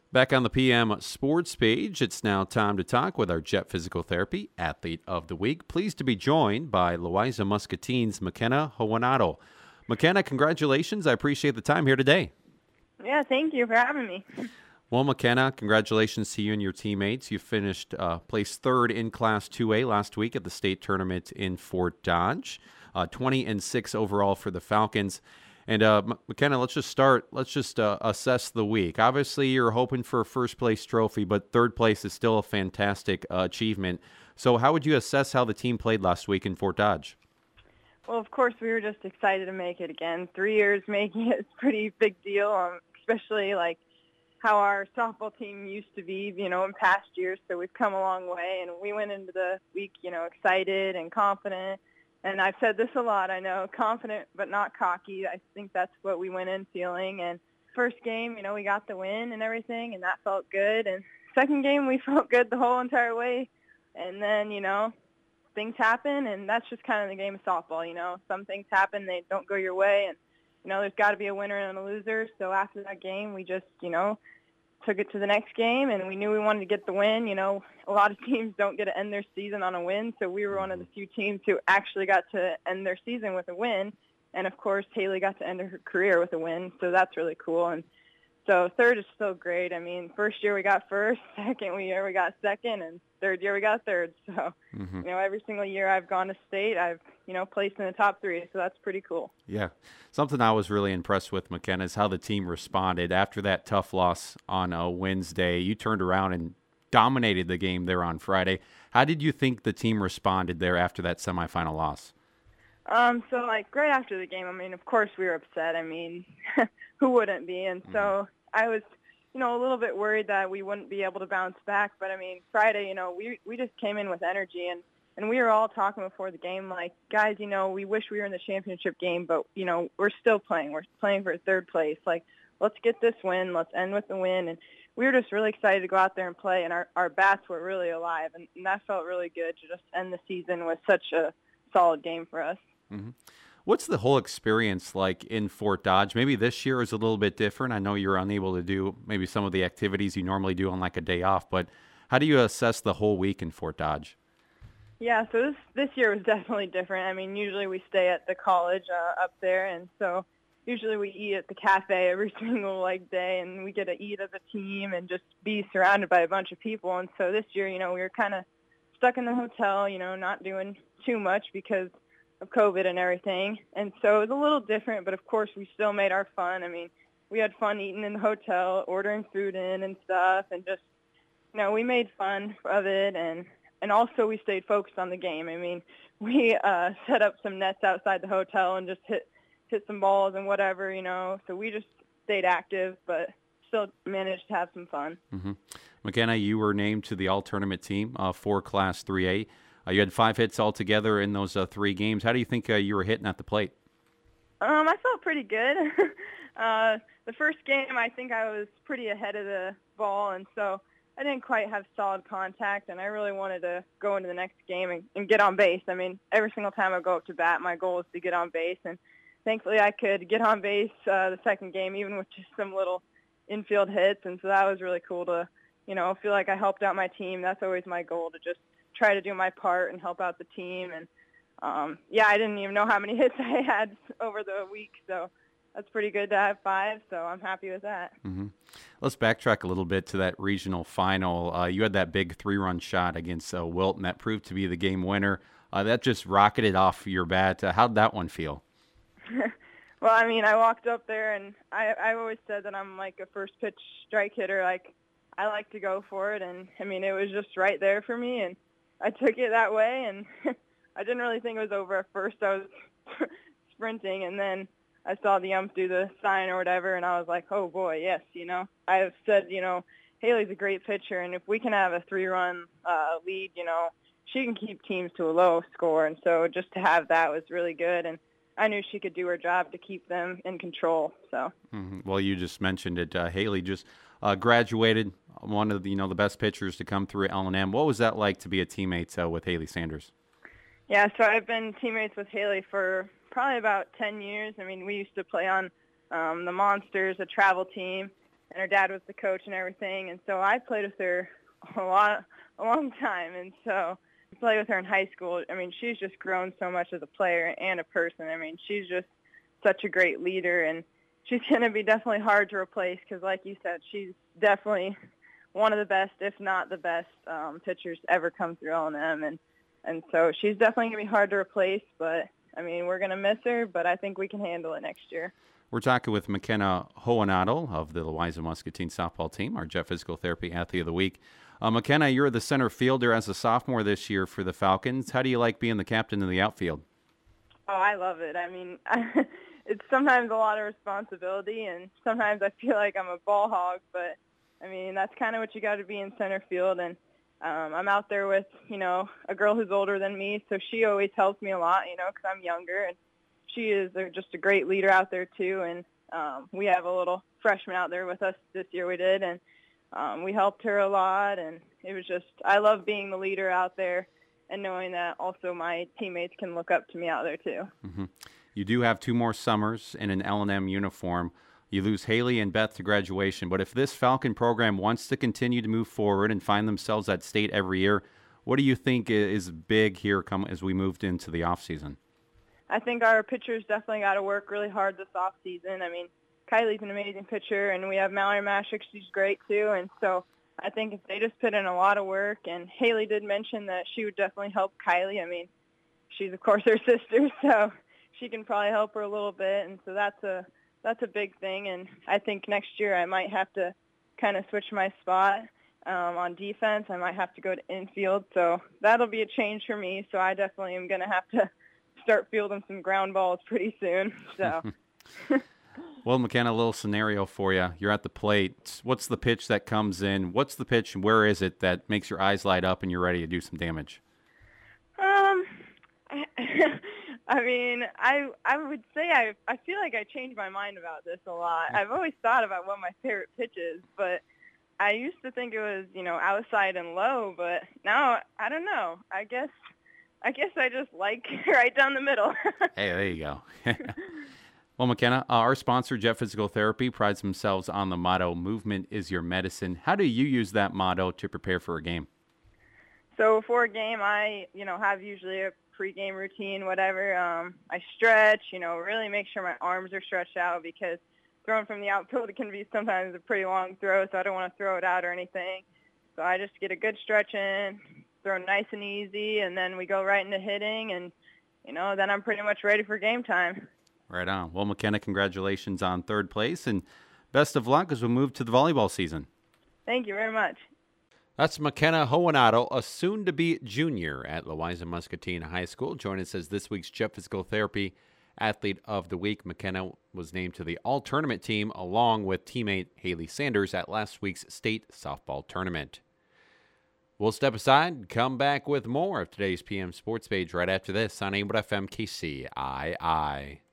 Back on the PM Sports page, it's now time to talk with our Jet Physical Therapy Athlete of the Week. Pleased to be joined by Louisa Muscatine's McKenna Howanado. McKenna, congratulations. I appreciate the time here today. Yeah, thank you for having me. Well, McKenna, congratulations to you and your teammates. You finished placed third in Class 2A last week at the state tournament in Fort Dodge. 20-6 overall for the Falcons. And McKenna, let's just assess the week. Obviously, you're hoping for a first place trophy, but third place is still a fantastic achievement. So how would you assess how the team played last week in Fort Dodge? Well, of course, we were just excited to make it again. 3 years making it is a pretty big deal, especially like how our softball team used to be, in past years. So we've come a long way, and we went into the week, excited and confident. And I've said this a lot, I know, confident but not cocky. I think that's what we went in feeling. And first game, we got the win and everything, and that felt good. And second game, we felt good the whole entire way. And then, things happen, and that's just kind of the game of softball. Some things happen, they don't go your way, and, there's got to be a winner and a loser. So after that game, we just, took it to the next game, and we knew we wanted to get the win. A lot of teams don't get to end their season on a win, so we were one of the few teams who actually got to end their season with a win. And, of course, Haley got to end her career with a win, so that's really cool. And so third is still great. I mean, first year we got first, second year we got second, and third year we got third. So, every single year I've gone to state, I've, placed in the top three, so that's pretty cool. Yeah. Something I was really impressed with, McKenna, is how the team responded after that tough loss on a Wednesday. You turned around and dominated the game there on Friday. How did you think the team responded there after that semifinal loss? So, right after the game, of course we were upset. Who wouldn't be? And so I was, a little bit worried that we wouldn't be able to bounce back. But, Friday, we just came in with energy. And we were all talking before the game, like, guys, we wish we were in the championship game, but, we're still playing. We're playing for third place. Like, let's get this win. Let's end with the win. And we were just really excited to go out there and play. And our bats were really alive. And that felt really good to just end the season with such a solid game for us. Mm-hmm. What's the whole experience like in Fort Dodge? Maybe this year is a little bit different. I know you're unable to do maybe some of the activities you normally do on like a day off, but how do you assess the whole week in Fort Dodge? Yeah, so this year was definitely different. Usually we stay at the college up there, and so usually we eat at the cafe every single day, and we get to eat as a team and just be surrounded by a bunch of people. And so this year, we were kind of stuck in the hotel, not doing too much because of COVID and everything. And so it was a little different, but of course we still made our fun. We had fun eating in the hotel, ordering food in and stuff, and just, we made fun of it. And also we stayed focused on the game. We set up some nets outside the hotel and just hit some balls and whatever, So we just stayed active, but still managed to have some fun. Mm-hmm. McKenna, you were named to the all-tournament team for Class 3A. You had 5 hits altogether in those 3 games. How do you think you were hitting at the plate? I felt pretty good. The first game, I think I was pretty ahead of the ball, and so I didn't quite have solid contact, and I really wanted to go into the next game and get on base. Every single time I go up to bat, my goal is to get on base, and thankfully I could get on base the second game, even with just some little infield hits, and so that was really cool to, feel like I helped out my team. That's always my goal, to just try to do my part and help out the team. And, I didn't even know how many hits I had over the week, so that's pretty good to have 5, so I'm happy with that. Mm-hmm. Let's backtrack a little bit to that regional final. You had that big 3-run shot against Wilton that proved to be the game winner. That just rocketed off your bat. How'd that one feel? Well, I walked up there, and I always said that I'm like a first pitch strike hitter. I like to go for it, and, it was just right there for me, and I took it that way, and I didn't really think it was over at first. I was sprinting, and then I saw the ump do the sign or whatever, and I was like, oh, boy, yes, I have said, Haley's a great pitcher, and if we can have a 3-run lead, she can keep teams to a low score, and so just to have that was really good, and I knew she could do her job to keep them in control. So. Mm-hmm. Well, you just mentioned it. Haley just graduated, one of the, the best pitchers to come through at L&M. What was that like to be a teammate with Haley Sanders? Yeah, so I've been teammates with Haley for probably about 10 years. We used to play on the Monsters, a travel team, and her dad was the coach and everything. And so I played with her a long time. And so I played with her in high school. I mean, she's just grown so much as a player and a person. I mean, she's just such a great leader, and she's going to be definitely hard to replace because, like you said, she's definitely one of the best, if not the best, pitchers ever come through L&M. And so she's definitely going to be hard to replace, but, I mean, we're going to miss her, but I think we can handle it next year. We're talking with McKenna Hohenadel of the Louisa Muscatine softball team, our Jeff Physical Therapy Athlete of the Week. McKenna, you're the center fielder as a sophomore this year for the Falcons. How do you like being the captain of the outfield? Oh, I love it. I mean, it's sometimes a lot of responsibility, and sometimes I feel like I'm a ball hog, but, I mean, that's kind of what you got to be in center field. And I'm out there with, a girl who's older than me, so she always helps me a lot, because I'm younger. And she is just a great leader out there, too. And we have a little freshman out there with us this year, we did, and we helped her a lot. And it was just, I love being the leader out there and knowing that also my teammates can look up to me out there, too. Mm-hmm. You do have 2 more summers in an L&M uniform. You lose Haley and Beth to graduation, but if this Falcon program wants to continue to move forward and find themselves at state every year, what do you think is big here as we moved into the offseason? I think our pitchers definitely got to work really hard this offseason. I mean, Kylie's an amazing pitcher, and we have Mallory Mashik. She's great, too. And so I think if they just put in a lot of work, and Haley did mention that she would definitely help Kylie. I mean, she's, of course, her sister, so she can probably help her a little bit. And so that's a big thing. And I think next year I might have to kind of switch my spot on defense. I might have to go to infield. So that'll be a change for me. So I definitely am going to have to start fielding some ground balls pretty soon. So. Well, McKenna, a little scenario for you. You're at the plate. What's the pitch that comes in? What's the pitch and where is it that makes your eyes light up and you're ready to do some damage? I mean, I would say I feel like I change my mind about this a lot. I've always thought about what my favorite pitch is, but I used to think it was, outside and low, but now I don't know. I guess I just like right down the middle. Hey, there you go. Well, McKenna, our sponsor, Jet Physical Therapy, prides themselves on the motto, "Movement is your medicine." How do you use that motto to prepare for a game? So for a game, I, have usually a pregame routine, whatever. I stretch, really make sure my arms are stretched out because throwing from the outfield can be sometimes a pretty long throw, so I don't want to throw it out or anything. So I just get a good stretch in, throw nice and easy, and then we go right into hitting, and, then I'm pretty much ready for game time. Right on. Well, McKenna, congratulations on 3rd place, and best of luck as we move to the volleyball season. Thank you very much. That's McKenna Hohenadel, a soon-to-be junior at Louisa Muscatine High School. Joining us as this week's Jet Physical Therapy Athlete of the Week. McKenna was named to the all-tournament team along with teammate Haley Sanders at last week's state softball tournament. We'll step aside and come back with more of today's PM Sports Page right after this on A1FM KCII.